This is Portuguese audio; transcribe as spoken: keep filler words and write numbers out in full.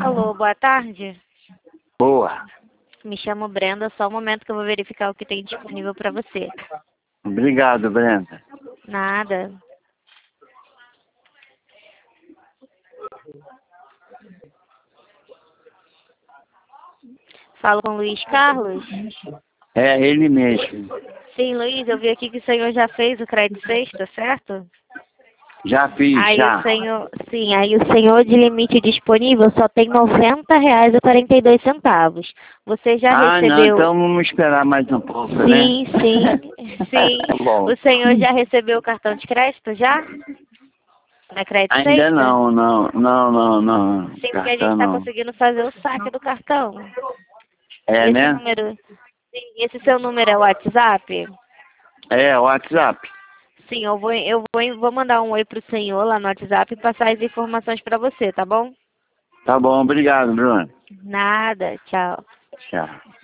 Alô, boa tarde. Boa. Me chamo Brenda, só um momento que eu vou verificar o que tem disponível para você. Obrigado, Brenda. Nada. Falo com o Luiz Carlos? É ele mesmo. Sim, Luiz, eu vi aqui que o senhor já fez o crédito sexta, certo? Já fiz, Aí já. o senhor, sim, aí o senhor de limite disponível só tem noventa reais e quarenta e dois centavos. Você já ah, recebeu? não, então vamos esperar mais um pouco, né? Sim, sim, sim. Tá bom. O senhor já recebeu o cartão de crédito, já? Na crédito Ainda sexta? não, não, não, não, não. Sim, porque a gente Cartão está não. conseguindo fazer o saque do cartão. É, Esse né? número, sim, esse seu número é o WhatsApp? É, WhatsApp. Sim, eu vou, eu vou, vou mandar um oi pro senhor lá no WhatsApp e passar as informações para você, tá bom? Tá bom, obrigado, Bruno. Nada, tchau. Tchau.